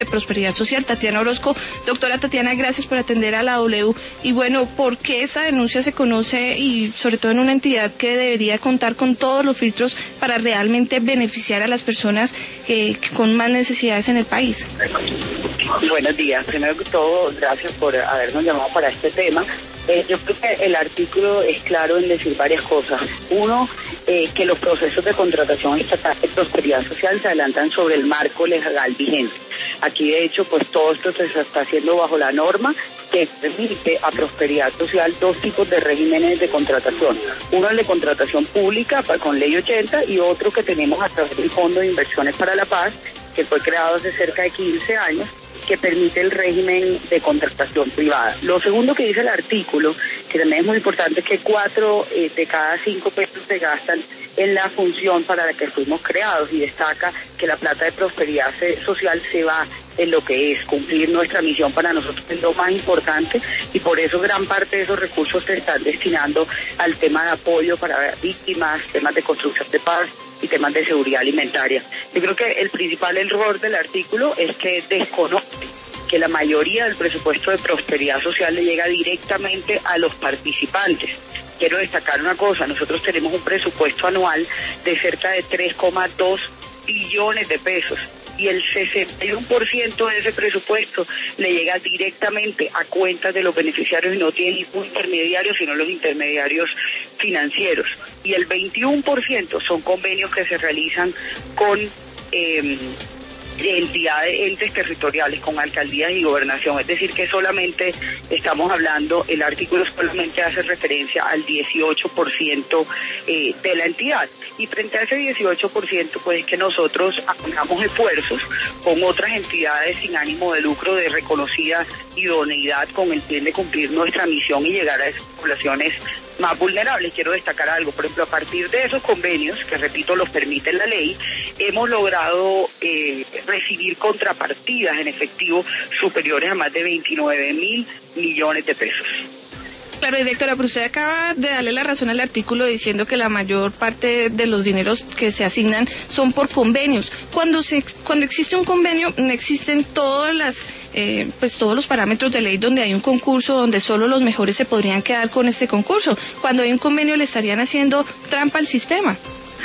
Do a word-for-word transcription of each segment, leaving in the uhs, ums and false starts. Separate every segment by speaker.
Speaker 1: de Prosperidad Social, Tatiana Orozco. Doctora Tatiana, gracias por atender a la W. Y bueno, ¿por qué esta denuncia se conoce y sobre todo en una entidad que debería contar con todos los filtros para realmente beneficiar a las personas eh, con más necesidades en el país?
Speaker 2: Buenos días. Primero que todo, gracias por habernos llamado para este tema. Eh, yo creo que el artículo es claro en decir varias cosas. Uno, eh, que los procesos de contratación estatal de prosperidad social se adelantan sobre el marco legal vigente. Aquí, de hecho, pues todo esto se está haciendo bajo la norma que permite a prosperidad social dos tipos de regímenes de contratación. Uno el de contratación pública con ley ochenta y otro que tenemos a través del Fondo de Inversiones para la Paz, que fue creado hace cerca de quince años, que permite el régimen de contratación privada. Lo segundo que dice el artículo, que también es muy importante, es que cuatro eh, de cada cinco pesos se gastan en la función para la que fuimos creados, y destaca que la plata de prosperidad social se va en lo que es cumplir nuestra misión. Para nosotros es lo más importante, y por eso gran parte de esos recursos se están destinando al tema de apoyo para víctimas, temas de construcción de paz y temas de seguridad alimentaria. Yo creo que el principal error del artículo es que desconoce que la mayoría del presupuesto de prosperidad social le llega directamente a los participantes. Quiero destacar una cosa, nosotros tenemos un presupuesto anual de cerca de tres coma dos billones de pesos, y el sesenta y uno por ciento de ese presupuesto le llega directamente a cuentas de los beneficiarios y no tiene ningún intermediario, sino los intermediarios financieros. Y el veintiuno por ciento son convenios que se realizan con eh, entidades, entes territoriales, con alcaldías y gobernación. Es decir, que solamente estamos hablando, el artículo solamente hace referencia al dieciocho por ciento eh, de la entidad. Y frente a ese dieciocho por ciento, pues es que nosotros hagamos esfuerzos con otras entidades sin ánimo de lucro de reconocida idoneidad con el fin de cumplir nuestra misión y llegar a esas poblaciones más vulnerables. Quiero destacar algo, por ejemplo, a partir de esos convenios, que repito, los permite la ley, hemos logrado eh, recibir contrapartidas en efectivo superiores a más de veintinueve mil millones de pesos.
Speaker 1: Claro, directora, pero usted acaba de darle la razón al artículo diciendo que la mayor parte de los dineros que se asignan son por convenios. Cuando se, cuando existe un convenio, no existen todas las, eh, pues todos los parámetros de ley donde hay un concurso, donde solo los mejores se podrían quedar con este concurso. Cuando hay un convenio le estarían haciendo trampa al sistema.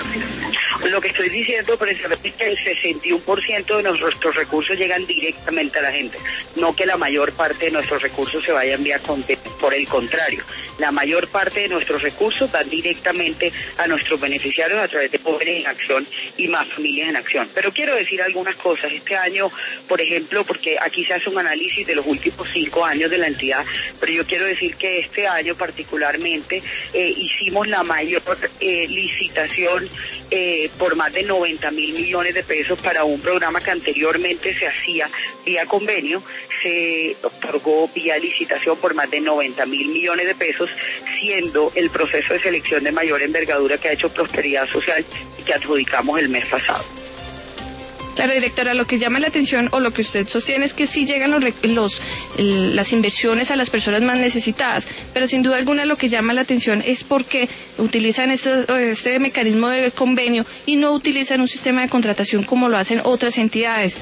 Speaker 2: Lo que estoy diciendo precisamente es que el sesenta y uno por ciento de nuestros recursos llegan directamente a la gente, no que la mayor parte de nuestros recursos se vayan vía convenio. Por el contrario, la mayor parte de nuestros recursos van directamente a nuestros beneficiarios a través de Jóvenes en Acción y Más Familias en Acción. Pero quiero decir algunas cosas. Este año, por ejemplo, porque aquí se hace un análisis de los últimos cinco años de la entidad, pero yo quiero decir que este año particularmente eh, hicimos la mayor eh, licitación eh, por más de noventa mil millones de pesos para un programa que anteriormente se hacía vía convenio. Se otorgó vía licitación por más de noventa mil millones de pesos, siendo el proceso de selección de mayor envergadura que ha hecho Prosperidad Social y que adjudicamos el mes pasado.
Speaker 1: Claro, directora, lo que llama la atención o lo que usted sostiene es que sí llegan los, los las inversiones a las personas más necesitadas, pero sin duda alguna lo que llama la atención es porque utilizan este, este mecanismo de convenio y no utilizan un sistema de contratación como lo hacen otras entidades.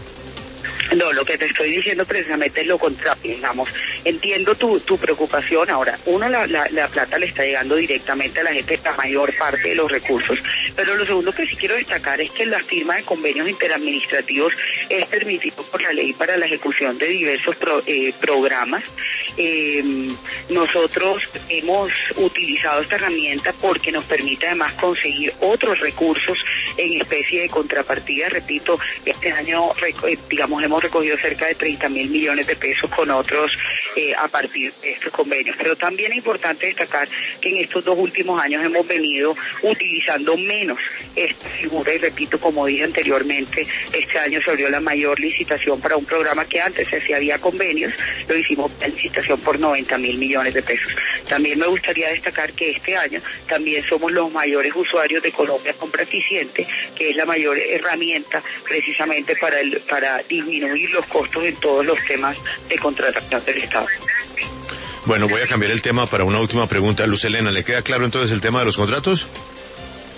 Speaker 2: No, lo que te estoy diciendo precisamente es lo contrario, digamos. Entiendo tu, tu preocupación. Ahora, uno, la, la, la plata le está llegando directamente a la gente, la mayor parte de los recursos, pero lo segundo que sí quiero destacar es que la firma de convenios interadministrativos es permitido por la ley para la ejecución de diversos pro, eh, programas. Eh, nosotros hemos utilizado esta herramienta porque nos permite además conseguir otros recursos en especie de contrapartida. Repito, este año, digamos, hemos recogido cerca de treinta mil millones de pesos con otros eh, a partir de estos convenios. Pero también es importante destacar que en estos dos últimos años hemos venido utilizando menos esta figura, y repito, como dije anteriormente, este año se abrió la mayor licitación para un programa que antes se hacía vía convenios, lo hicimos en licitación por noventa mil millones de pesos. También me gustaría destacar que este año también somos los mayores usuarios de Colombia Compra Eficiente, que es la mayor herramienta precisamente para el, para disminuir los costos en todos los temas de contratación del Estado.
Speaker 3: Bueno, voy a cambiar el tema para una última pregunta. Luz Helena, ¿le queda claro entonces el tema de los contratos?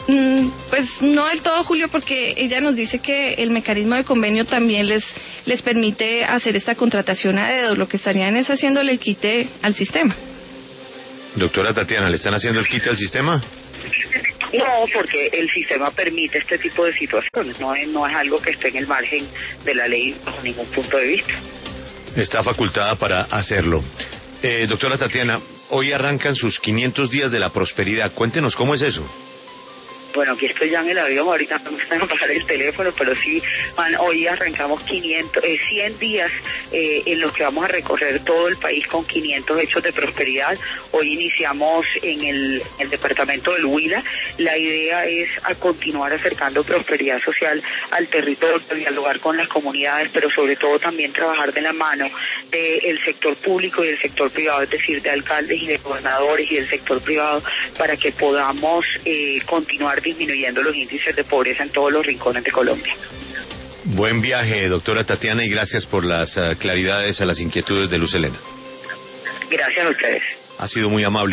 Speaker 1: Mm, pues no del todo, Julio, porque ella nos dice que el mecanismo de convenio también les les permite hacer esta contratación a dedo, lo que estarían es haciéndole el quite al sistema.
Speaker 3: Doctora Tatiana, ¿le están haciendo el quite al sistema?
Speaker 2: No, porque el sistema permite este tipo de situaciones, no es, no es algo que esté en el margen de la ley bajo ningún punto de vista.
Speaker 3: Está facultada para hacerlo. Eh, doctora Tatiana, hoy arrancan sus quinientos días de la prosperidad. Cuéntenos cómo es eso.
Speaker 2: Bueno, aquí estoy ya en el avión, ahorita no me están a pasar el teléfono, pero sí, man, hoy arrancamos quinientos, eh, cien días eh, en los que vamos a recorrer todo el país con quinientos hechos de prosperidad. Hoy iniciamos en el, el departamento del Huila. La idea es a continuar acercando prosperidad social al territorio, dialogar con las comunidades, pero sobre todo también trabajar de la mano del sector público y del sector privado, es decir, de alcaldes y de gobernadores y del sector privado, para que podamos eh, continuar disminuyendo los índices de pobreza en todos los rincones de Colombia.
Speaker 3: Buen viaje, doctora Tatiana, y gracias por las uh, claridades a las inquietudes de Luz Helena.
Speaker 2: Gracias a ustedes.
Speaker 3: Ha sido muy amable.